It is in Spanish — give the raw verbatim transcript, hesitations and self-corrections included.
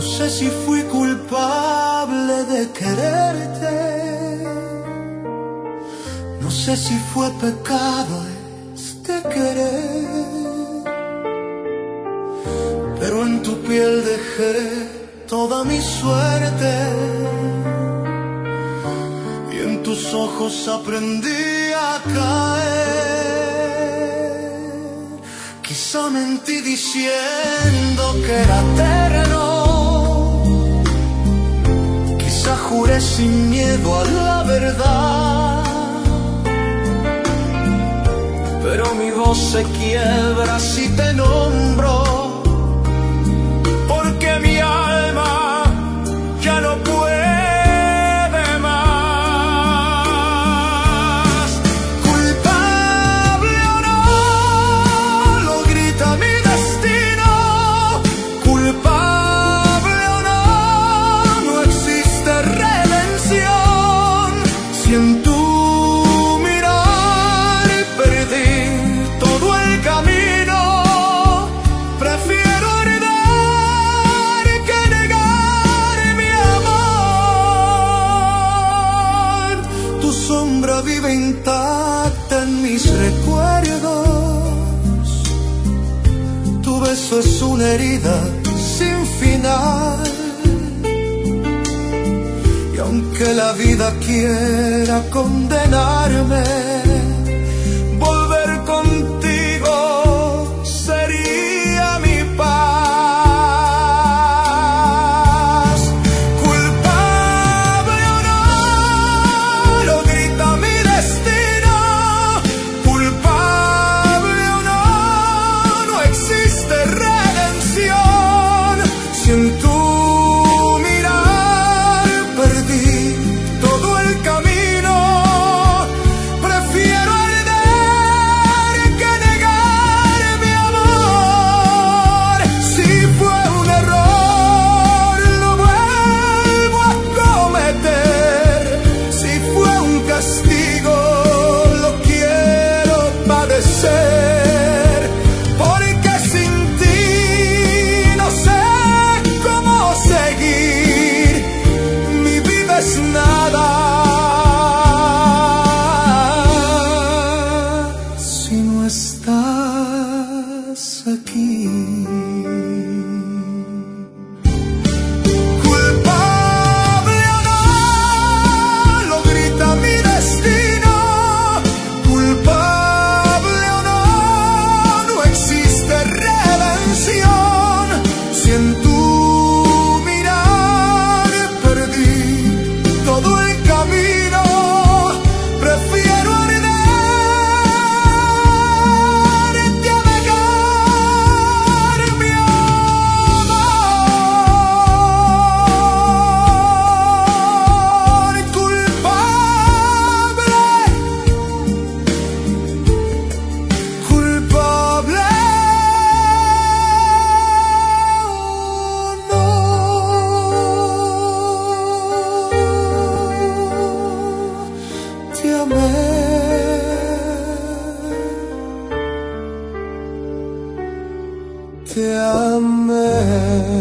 sé si fui culpable de quererte, no sé si fue pecado este querer, pero en tu piel dejé toda mi suerte y en tus ojos aprendí a caer. Quizá mentí diciendo que era eterno, quizá juré sin miedo a la verdad, pero mi voz se quiebra si te nombro, porque mi alma ya no puede más. Culpable o no, lo grita mi destino. Culpable o no, no existe redención. Si en tu mirar perdí todo el camino, prefiero arder que negar mi amor. Tu sombra vive intacta en mis recuerdos, tu beso es una herida sin final, y aunque la vida quiera condenarme, volver contigo sería mi paz. Culpable o no, lo grita mi destino. Culpable o no, no existe redención. Si en tu mirar perdí todo el camino, prefiero arder que negar mi amor. Si fue un error, lo vuelvo a cometer. Si fue un castigo, lo quiero padecer. Porque sin ti no sé cómo seguir. Mi vida es nada si no estás aquí. Culpable o no, lo grita mi destino. Culpable o no, no existe redención. Si en tu mirar perdí todo el camino, prefiero arder que negar mi amor. Culpable, culpable o no, te amé. Te amé.